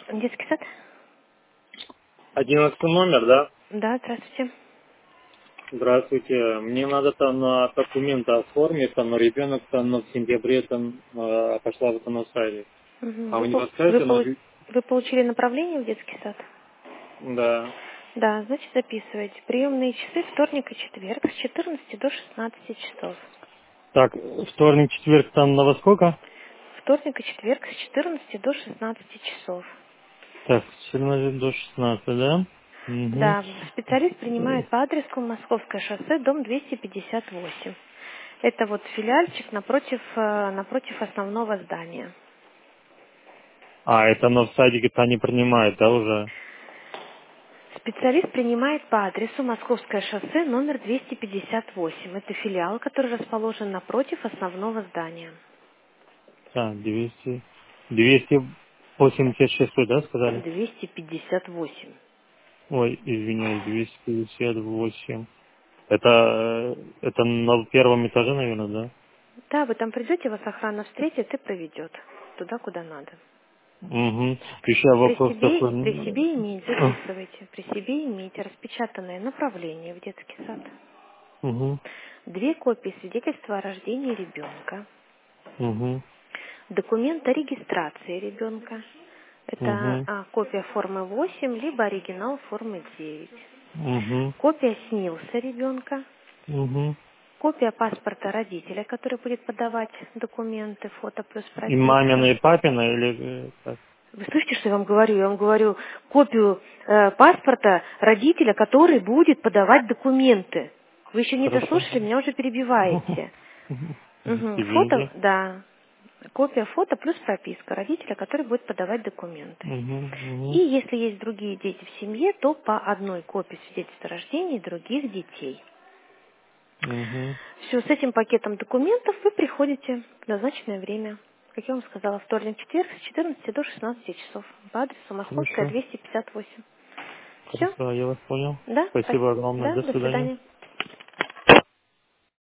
Детский сад? 11 номер, да? Да, здравствуйте. Здравствуйте. Мне надо там на документы оформить, там, но ребенок там в сентябре там пошла вот на сайте. Мгм. А вы не подскажете? Вы получили направление в детский сад? Да. Да, значит записывайте. Приемные часы вторник и четверг с 14 до 16 часов. Так, вторник, четверг там на во сколько? Вторник и четверг с 14 до 16 часов. Так, с 14 до 16, да? Угу. Да, специалист принимает по адресу Московское шоссе, дом 258. Это вот филиальчик напротив основного здания. А, это на в садике-то не принимает, да, уже? Специалист принимает по адресу Московское шоссе, номер 258. Это филиал, который расположен напротив основного здания. Так, 286, да, сказали? 258. Ой, извиняюсь, 258. Это на первом этаже, наверное, да? Да, вы там придете, вас охрана встретит и проведет туда, куда надо. Угу. Еще вопрос такой. При себе иметь, записывайте, при себе иметь распечатанное направление в детский сад. Угу. 2 копии свидетельства о рождении ребенка. Угу. Документ о регистрации ребенка. Это Угу. копия формы 8, либо оригинал формы 9. Угу. Копия СНИЛСа ребенка. Угу. Копия паспорта родителя, который будет подавать документы, фото плюс И мамина, прописка. и папина, или как? Вы слышите, что я вам говорю? Я вам говорю копию паспорта родителя, который будет подавать документы. Вы еще не Хорошо. дослушали, меня уже перебиваете. Мгм. Фото, Извините. да. Копия фото плюс прописка родителя, который будет подавать документы. Угу. И Угу. если есть другие дети в семье, то по одной копии свидетельства о рождении других детей. Угу. Все, с этим пакетом документов вы приходите в назначенное время. Как я вам сказала, вторник-четверг с 14 до 16 часов по адресу Московская, Хорошо. 258. Все? Хорошо, я вас понял. Да? Спасибо огромное. Да, До до свидания. свидания.